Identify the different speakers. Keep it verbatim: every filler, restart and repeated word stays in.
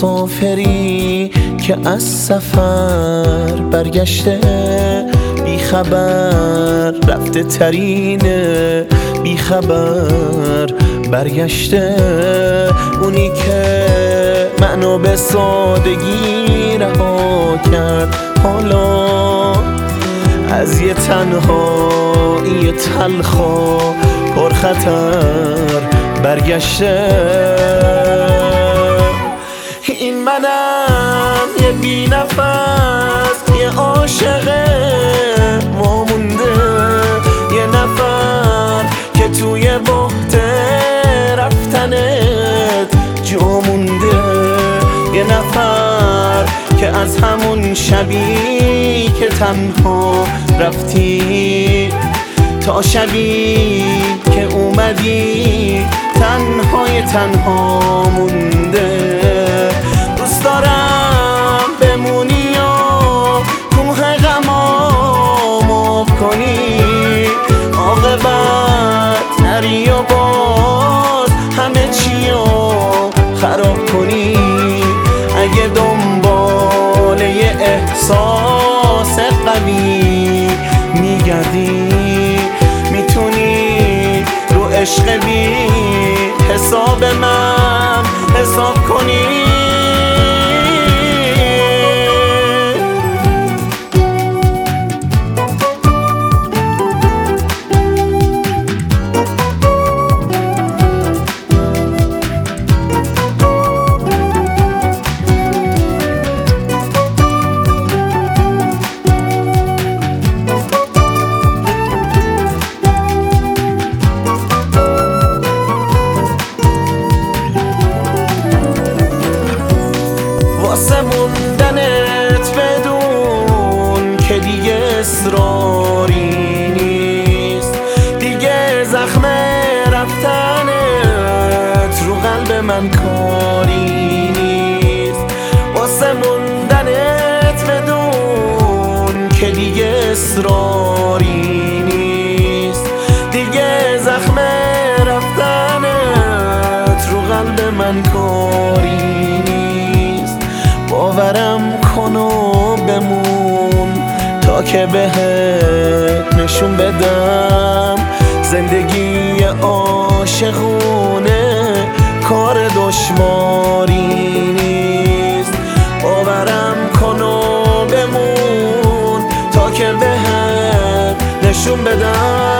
Speaker 1: مسافری که از سفر برگشته بی خبر، رفته ترینه بی خبر برگشته. اونی که منو به سادگی رها کرد، حالا از یه تنهایی تلخ و پرخطر برگشته. این منم یه بی نفس، یه عاشق وامونده، یه نفر که توی بحت رفتنت جا مونده، یه نفر که از همون شبی که تنها رفتی تا شبی که اومدی تنهای تنها مونده. دوست دارم بمونی و کوه غمامو کنی، عاقبت نری و باز همه چیو خراب کنی. اگه دنبال یه احساس قوی میگردی، میتونی رو عشق بی حساب من حساب کنی. واسه موندنت بدون که دیگه اصراری نیست، دیگه زخم رفتنت رو قلب من کاری نیست. واسه موندنت بدون که دیگه اصراری نیست، دیگه زخم رفتنت رو قلب من کاری نیست. باورم کن و بمون تا که بهت نشون بدم زندگی عاشقونه کار دشواری نیست. باورم کن و بمون تا که بهت نشون بدم